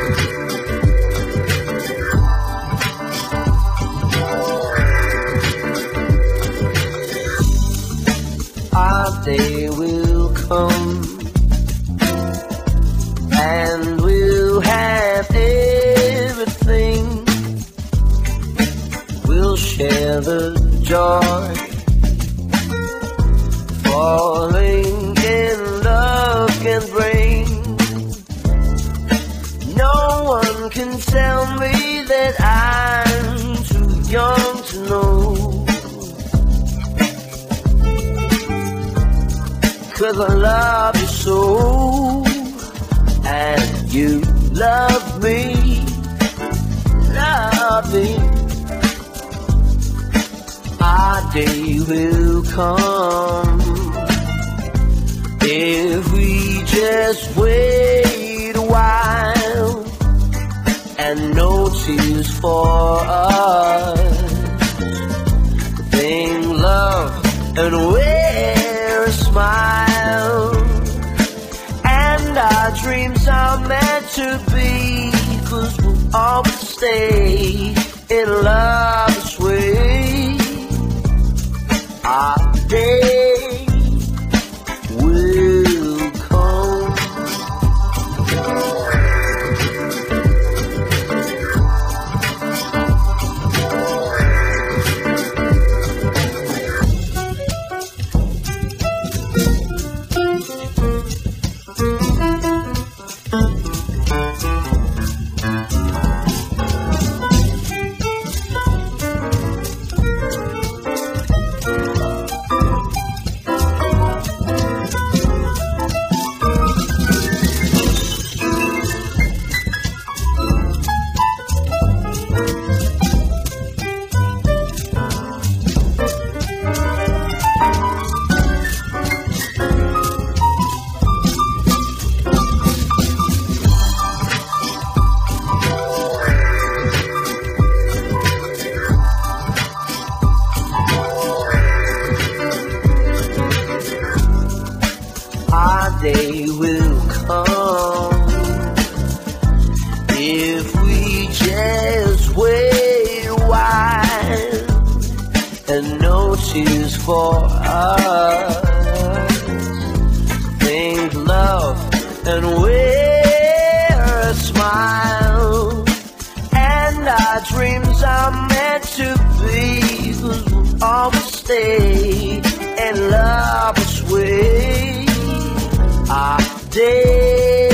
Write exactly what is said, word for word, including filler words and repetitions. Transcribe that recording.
Our day will come, and we'll have everything. We'll share the joy, falling in love can bring. No one can tell me that I'm too young to know, 'cause I love you so, and you love me, love me. Our day will come if we just wait a while, and no tears for us. Bring love and wear a smile, and our dreams are meant to be, 'cause we'll always stay in love this way. Our day will come. Our day will come if we just wait a while, and no tears for us. Think love and wear a smile, and our dreams are meant to be, 'cause we'll always stay in love this way. Our day